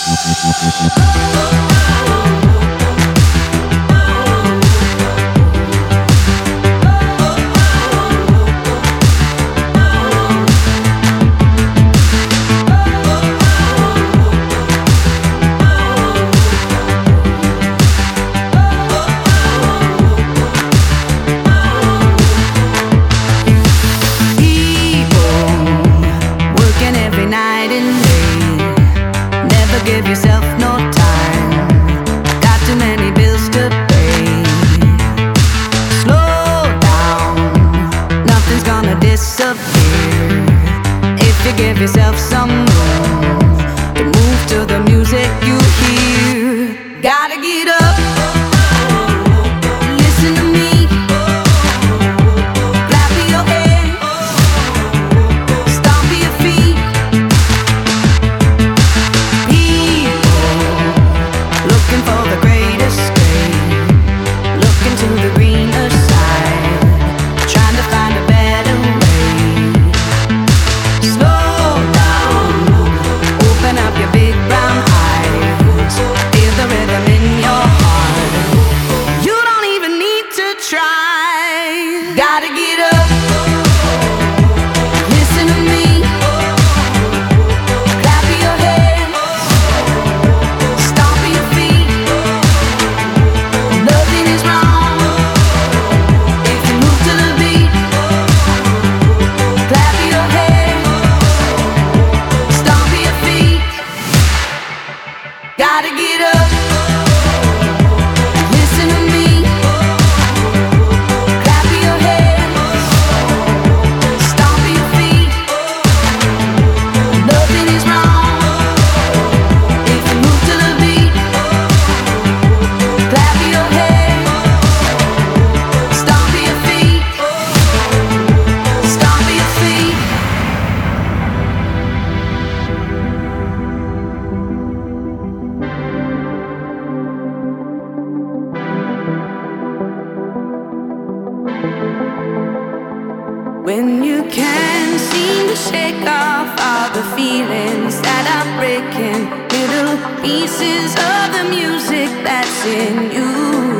Give yourself no time. Got too many bills to pay. Slow down, nothing's gonna disappear if you give yourself some room to move to the music you hear. Gotta get up. Listen to me. Clap your hands. Stomp your feet. Looking for the great escape, looking to the greener side, trying to find a better way. Slow down, open up your big brown eyes, feel the rhythm in your heart. You don't even need to try. Gotta get up. Listen to me. Clap your hands. Stomp your feet. Nothing is wrong if you move to the beat. Clap your hands. Stomp your feet. Gotta get up. Listen to me. Clap your hands. Stomp your feet. Nothing is wrong if you move to the beat. Clap your hands. Stomp your feet. Stomp your feet. When you can't seem to shake off all the feelings that are breaking, little pieces of the music that's in you.